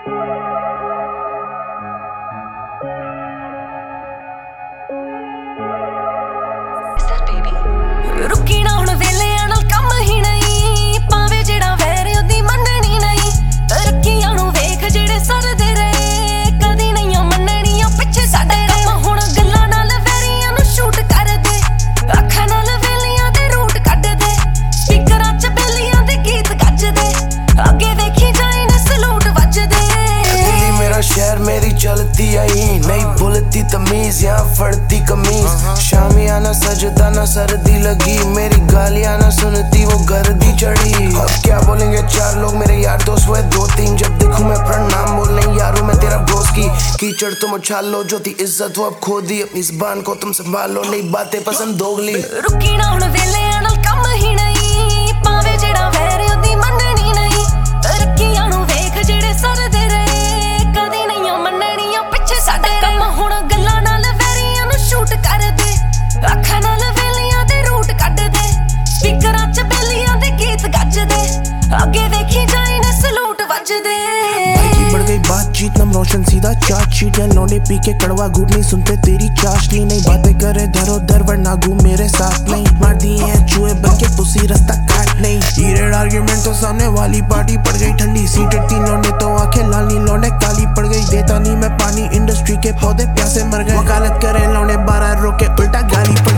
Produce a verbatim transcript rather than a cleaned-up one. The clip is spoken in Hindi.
रुकी ना हुण वेलियां नाल कम ही नहीं, भावें जेड़ा वैर ओदी मननी नहीं। तरक्कियां नूं वेख जेड़े सरदे रहे, कदी नहीं मननियां पिछे साडे रहे। हुण गल्लां नाल वैरियां नूं शूट कर दे, अखां नाल वेलियां दे रूट कढ दे। स्पीकरां च बेलियां दे गीत गज दे, अगे देखी जाए ने सलूट वजदे। दिल्ली मेरा शहर मेरी चलती आई, नहीं बोलती तमीज यहाँ फड़ती कमीज। शामियाना सजदा ना सर्दी लगी, मेरी गालियां ना सुनती वो गर्दी चढ़ी। अब क्या बोलेंगे चार लोग मेरे यार दोस्त हुए दो तीन, जब देखूं मैं प्रणाम बोलने यारों में तेरा बोस की। कीचड़ तुम उछालो जो थी इज्जत वो अब खो दी, अपनी ज़बान को तुम संभालो नई बातें पसंद दोगली। रुकी ना हुण वेलियां नाल कम ही नहीं, भावें जेड़ा वैर ओदी मननी नहीं। तरक्कियां नूं वेख जेड़े सरदे रहे, कदी नहीं मननियां पिछे साडे कम। हुण गल्लां नाल वैरियां नूं शूट कर दे, अखां नाल वेलियां दे रूट कढ दे। स्पीकरां च बेलियां दे गीत गज दे, अगे देखी जाए ने सलूट वजदे। बढ़ गई बातचीत नम रोशन सीधा चाट शीट, या लौंडे पी के कड़वा घूट नहीं सुनते तेरी चाशनी। नहीं बातें करे धरो धर वरना घूम मेरे साथ नहीं, मार दिए हैं चूहे बन के पुसी रास्ता काट नहीं। हीरेड आर्ग्यूमेंट तो सामने वाली पार्टी पड़ गई ठंडी, सीटेड तीन लौंडे तो आंखें लाल नी लौंडे काली पड़ गई। देता नहीं मैं पानी इंडस्ट्री के पौधे प्यासे मर गए, वकालत करे लौंडे बारह रोके उल्टा गाली पड़